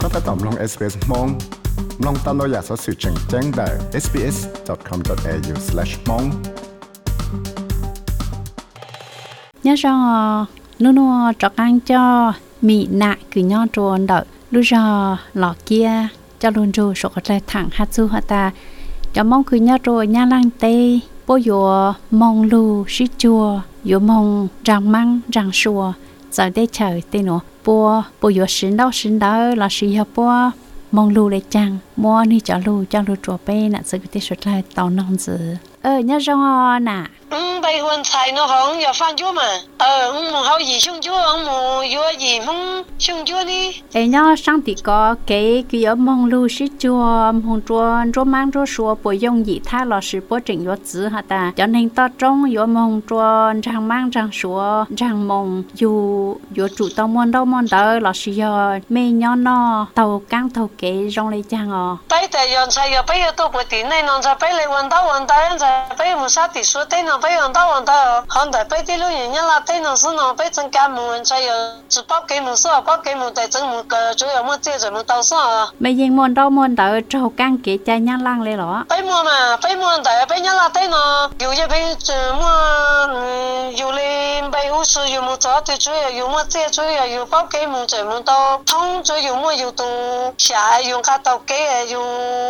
ก็ถ้าตอบลง SBS มองลองตามเราอยากสอสื่อแจ้งได้ sbs.com.au/mong nhớ rằng nó cho ăn cho mì nạ cứ nhon tròn đợi lúc giờ lọ kia cho luôn rồi số cái thẳng hạt su hạt ta cho mong cứ nhớ rồi nhá lang tê bố yo mong lu xí chua yo mong răng măng răng sùa giờ đây trời tê nó bố yo xin đâu là xí hạt bố mong lu lấy chăng mua ni cho lu trò pe nè sự cái số lại tàu non dữ nhớ rằng nè bây giờ xài nó không giờ phan chúa mà mùng hậu gì xung chúa mùng chúa gì mùng xung chúa đi nhớ sang thì có cái ở mong lu xí chua mong chua mang chua sủa bồi dùng gì tha là sự bố trình vô chữ hả ta cho nên ta trong vô mong chua rang mang rang sủa rang mong vô chủ tàu mòn đâu là sự giờ mê nhớ nó tàu căng tàu kế trong lấy chăng bây giờ xài giờ bây giờ tôi bồi tiền này nó xài bây giờวันđó xài bây giờ một sát thì số tên nó bây giờวันđó hôm nay bây giờ lúc này là tên nó số nó bây giờ cả muốn xài giờ chỉ bao cái một số bao cái một đại chân một cái chủ yếu một chế rồi một tàu số bây giờ mòn đâu trâu căng kế chạy nhang lang lên đó bây mua đại bây giờ là tên nó dù như bây giờ mua dù lên bây u sử dụng một chỗ thì chủ yếu dùng một chế chủ yếu dùng bao cái một rồi một tàu thông chủ yếu mua dùng tàu xả dùng cả tàu cái dùng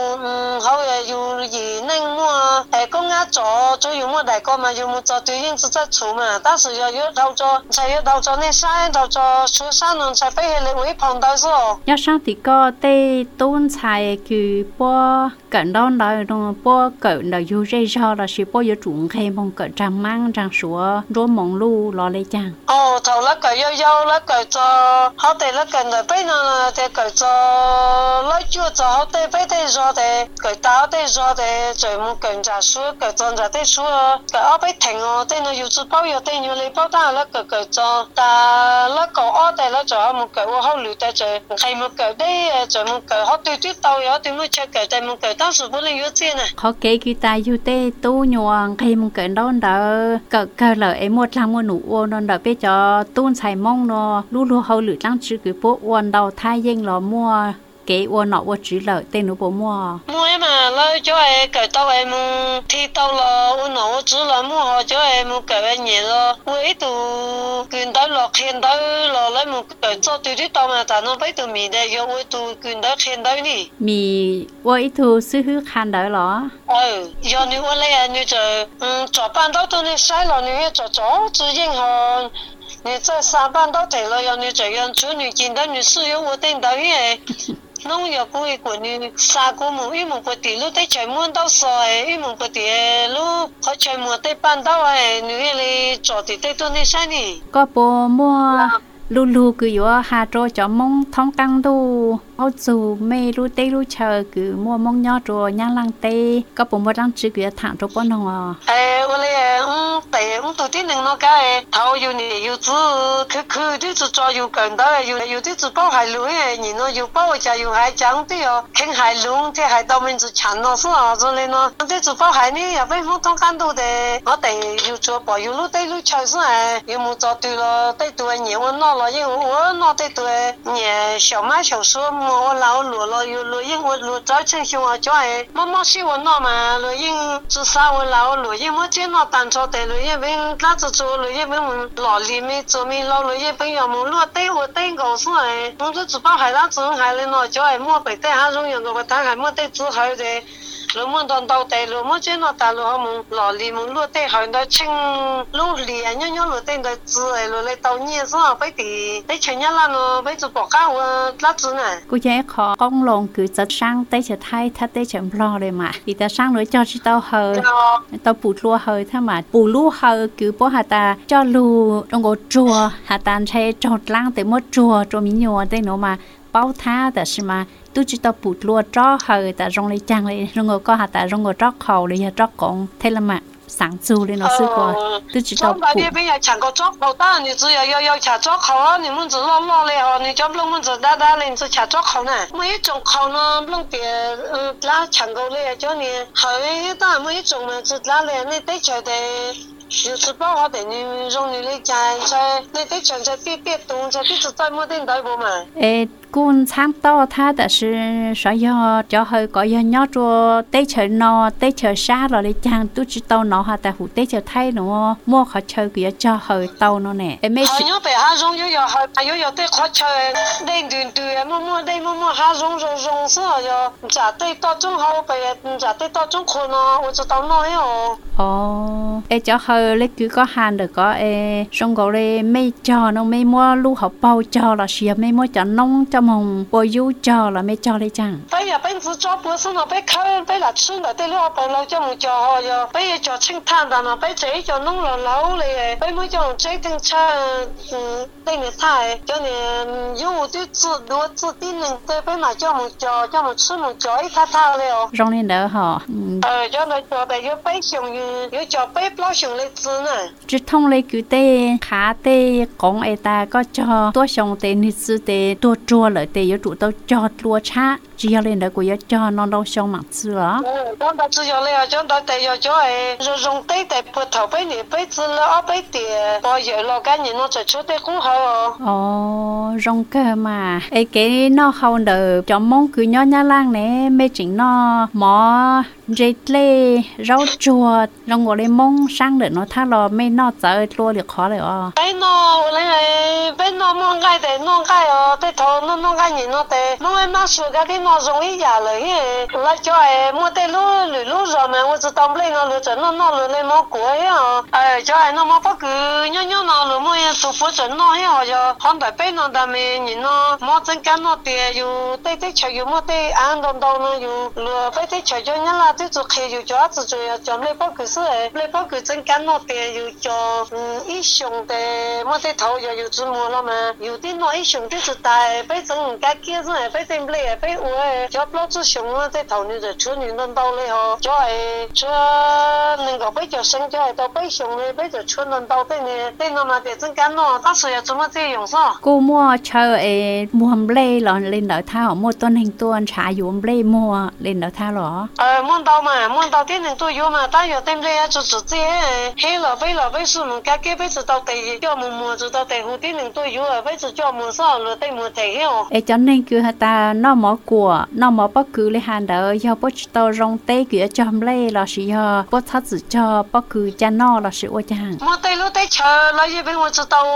hậu dùng gì nên mua công nghệ chỗ chủ yếu mua đại con mà dùng một chỗ tự nhiên只在出嘛但是要到做才要到做那山到做出山呢才被人为碰到是哦 nhớ sang thì có tê tôn xài cứ po cận đón đời nó po cận đời du dây cho là chỉ po yếu chuẩn khe mong cận trăng mang trăng sủa rô mong lu lo lấy chăng thầu lá cờ yêu lá cờ cho họ tê lá cờ đời bây nó tê cờ cho lá chua cho họ tê bây tê rồi tê cờ táo tê rồi tê rồi một cờ trà sữa cờ tròn trà tê sữa cờ ở bây thành tê nó yêu bao yêu tê nhiều lấy bao ta lá cờ cho ta lá cờ ở tê lá cho một cờ họ lười tê rồi hay một cờ đấy rồi một cờ họ tùy tàu yếu tùy một chơi cờ tê một cờ当时不能有钱呢 họ kể cứ ta yêu tê tu nhuận khi một cờ đón đỡ cờ lợi em một làm một nụ uốn đón đỡ bây giờ tôn xài mong nó lu hậu lười lăng chữ cứ bộ uốn đầu thay dân lo mua cái uốn nọ uốn chữ lợi tên nó bộ mua mà lo cho em cởi tao em thi tao là uốn nọ uốn chữ là mua họ cho em cởi em nhẹ lo với từ quyền đó lọt khen đó lo lấy một cởi cho tùy tao mà ta nó với từ mì đây do với từ quyền đó khen đó nè mì với từ sư hứa khan đó lo do như uốn lấy như trời cho ban đó tôi nên sai là như cho tự nhiên họ你在上班都得了，要你这样做，你今天你使用我等到耶。农业部一个你三个木一木个地路得全部都少诶，一木个地路和全部得搬到诶，你那里做的得多那啥呢？ có bộ mua lu cứ yếu hà trò cho mong thông căng đu ô dù mê lu tê lu chờ cứ mua mong nhỏ trò nhang lang tê có bộ mua đang chữ cứ thẳng trò bọn nó 我嘞对都的能那个头有你有子去的是做有更大有的是包海路诶，你那有包家有海江的哦，看海龙这海岛们是强了是啊，之类呢，这是包海呢也被我通干到的，我得有做包有路对路chờ是哎，有冇做对了对对你我那了因为我那对对你小麦小说我老落了有落因我落早晨熊我叫哎，妈是我那嘛落因至少我老落因我见那单车的落因边那只做落因边老里面做面老落因边有冇落对我对我是哎，我这只包海那只海了那叫哎莫被对下容易个我打海莫对只海的。lúc mà đòn đầu tè lúc mà trên nó ta lúc họ muốn lò lì muốn lúa tè hỏi nó chinh lúc lì nhớ lúa tè nó dưa rồi lấy tàu nhẹ sao bây thì đấy chuyện nhá là nó bây giờ bỏ cá lá dưa này cô chơi khó con lồng cứ giật sang tây chợ thay thắt tây chợ lo đây mà thì ta sang nữa cho chị tao hơi tao bù lúa hơi thế mà bù lúa hơi cứ bỏ hạt ta cho lúa trong gỗ chùa hạt ta chơi trọt lang tới mất chùa mình nhiều đây nó mà bao thaแต่是嘛tôi chỉ tao bụt lúa cho hơi tại trong lấy chăng lấy trong ngồi có hạt tại trong ngồi cho khẩu lấy cho con thế là mà sáng chu lên nó sư qua tôi chỉ tao bụt bây giờ chẳng có cho khẩu ta你只要trả cho khẩu á你们只lo了你就不们只打你只trả cho khẩu nè每一种khẩu呢不别拉chẳng cóเลยcho你hơi ta每一种呢只拉了你得chờ的有时包我等你容易来家在你得chờ在别动在别只在么点带不嘛 cún sáng to tha đã sự sở do cho hơi có do nhớ cho tết chờ nó tết chờ xa rồi đi chăng tôi chỉ tàu nó ha tại hủ tết chờ thay nó mua khó chơi kia cho hơi tàu nó nè em mấy nhớ về hà rong yo tết khó chơi đây đường mua hà rong sao yo trả tết to trong hậu về trả tết to trong khôn nó tôi tàu nói yo em cho hơi lấy cứ có hàng được có xong rồi đây mấy cho nó mấy mua lu học bao cho là xìa mấy mua cho nông cho mồng bồi du cho là mấy cho đây chẳng bây giờ bây giờ cho bữa sáng nó bây khơi bây là xuân là đây lúc bây giờ cho một cho rồi bây giờ cho sinh than là bây giờ cho nông là lâu này bây mới cho chế tinh chơi đây này thay cho này dùng một chút tự tin này đây bây mà cho một xuân một cho ít tha rồi rong lên đỡ họ cho nó cho bây giờ bây xong giờ cho bây bao xong lấy tiền này chỉ thông lấy cứ tê khá tê con ai ta có cho tua xong tê nít sư tê tua chua lợi tê yếu trụ tao cho lúa cha chỉ lên đó của yếu cho nó đâu xong mặt xưa cho ta chỉ cho lấy cho ta tê cho rồi dùng tê tê bữa thầu bây nè bây giờ là bây tiền bao giờ lo cái gì nó cho tê cũng hao rong cơ mà cái nó không được cho mong cứ nhỏ nhá lang nè mấy chuyện nó mỏ dệt lê rau chua rong ngồi đây mong sang được nó tha lo mấy nó chơi lúa được khó rồi bây nó mong cái để nó cái tê thầu nó cái gì nó tê nó em mắc sửa cái nó dùng ý giảเลยlại cho mua tê lúa rồi mà mua tôm lên nó lúa chuẩn nó lên nó cuối cho nó mua bất cứ nhớ nó lúa mua tụ phụ chuẩn nó rồi không phải bây nó đam mê nhìn nó mua chân cá nó têอยู่tê chơiอยู่mua tê ăn đông đông nóอยู่lúa bây tê chơi cho nhớ là tê chụp khiอยู่cho tự cho lấy bất cứ sự lấy bất cứ chân cá nó têอยู่cho ít xong tê mua tê thầu rồiอยู่chung mua lắm màอยู่ที่น้อยxong tê chụp tài bây giờ cái kia rồi bây tê lấy bây uống cho bao nhiêu xong tê thầu như rồi chuyên những đông đông lấy họ cho nên có bây giờ sinh cho tao bây xong lấy bây giờ chuyên đông đông tê nó mà tê chân cá nó ta sử dụng mà tê dùng sao cô mua chơi mua hầm lê là lên đỡ thao mua tuần hình tuần trả dụng lê mua lên đỡ thao rồi mua tàu tiên nên tôi vô mà ta vô tem lê cho chủ chế hết là bây giờ mình cái bây giờ tàu tây cho mua cho tàu tây hồ tiên nên tôi vô bây giờ cho mua sao rồi tây mua tây hết cho nên cứ ta nó mở của nó mở bất cứ lấy hàng đỡ do bất tàu rong tây cứ cho hầm lê là sự do bất thắt sự cho bất cứ cha nó là sự ô chang mua tây lúc tây chờ lại về bên mua cho tàu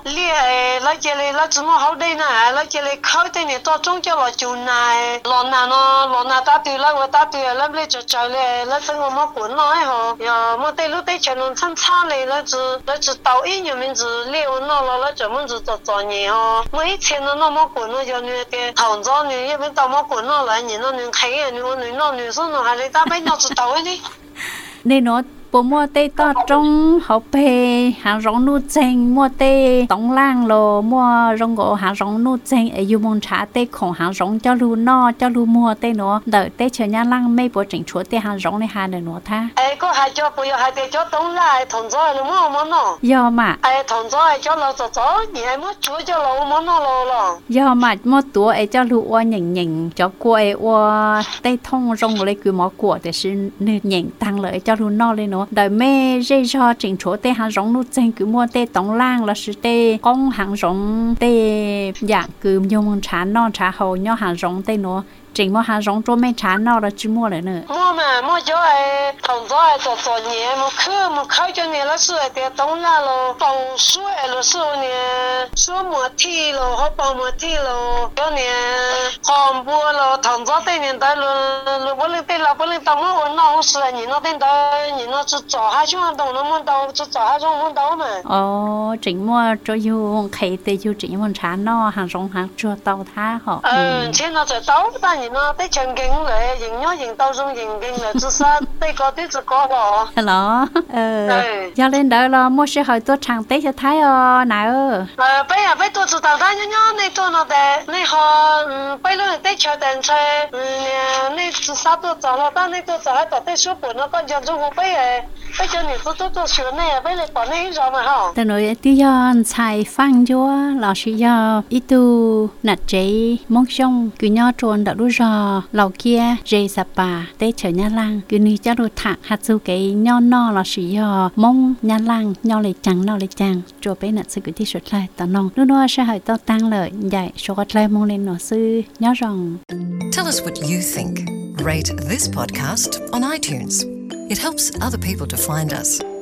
lê lại chơi lại chúng nó hậu đây nè lại chơi khơi tây này to trong cho là chủ này lon nào ta từ lại ta từ lại lấy cho trời lại từng một món cuốn nói họ giờ mua tây lúc tây chờ nó chăn chăn lại chỉ tàu ít nhiều mình chỉ liều nó lại cho mình chỉ cho nhiều họ mấy钱nó món cuốn nó giờ như cái thằng gió như vậy tàu món cuốn nó lại nhìn nó như thấy nó như số nó hay ta biết nó chỉ tàu ấy đi nên nó bộ mua tê to trong hộp bề hàng rong nút chèn mua tê tổng lang lô mua rong gỗ hàng rong nút chèn ở dùng món trà tê khổng hàng rong cho lu no cho lu mua tê nó đợi tê chờ nhà lang mấy bộ chỉnh chúa tê hàng rong này hàng được nó tha có hai cho bây giờ hai tê cho tổng lại thằng gió là mua món nó do mà thằng gió cho lâu cho nhẹ mua chúa cho lâu món nó lâu do mà mua túa cho lu oa nhỉnh cho cô oa tê thông rong lấy cứ mỏ của để xin nhỉnh tăng lợi cho lu no lên nó đời mẹ dây cho chỉnh chỗ tê hàng rong nút chèn cứ mua tê tổng lang là sự tê con hàng rong tê dạng cứ dùng trà non trà hầu nhau hàng rong tê nó chỉnh mua hàng rong cho mẹ trà non là chỉ mua lại nữa mua cho thằng gió cho nhẹ một khơi cho nhẹ là sửa tê tổng lang lo bao suối lo sửa nhẹ suối mùa thi lo họ bao mùa thi lo cho nhẹ hòm bùa lo thằng gió tê nhẹ tới lo bữa lên tê là bữa lên tao mua nó không sửa nhẹ nó tên tới nhẹ nó chỉ cho hai chúng đồng nó muốn đâu chỉ cho hai chúng muốn đâu mà chỉnh mua cho dùng khẩy tê dùng chỉnh mua trà non hàng rong hàng chua tàu tha họ trên nó sẽ tàu ta nhẹ nó tê chân kinh lại nhìn nhớ nhìn tàu dùng nhìn kinh là chỉ sao tê có tê chỉ có bỏ hello giờ lên đó là mua xe hơi tôi trang tê cho thái nào bây giờ tôi chỉ tàu ta nhớ này tôi nó để này họ bây giờ tê chờ đèn xe này chú sao tôi chọn là ta này tôi chọn hay tới số bốn nó còn dọn cho hồ bây giờ này tôi sửa này bây giờ bỏ này rồi mà hả tao nói tí do xài phăng cho là chỉ do ít tu nạt chế mong xong cứ nhau trốn đã đôi giờ lầu kia dây sập bà tết chờ nhà lang cứ ní cho đôi thẳng hạt su cái nhau no là chỉ do mong nhà lang nhau lấy chăng cho bé nạt sư cứ tí sụt lại tao nong lúc đó sẽ hỏi tao tăng lợi dạy số cái lại mong lên nó sư nhớ rằng. Tell us what you think. Rate this podcast on iTunes. It helps other people to find us.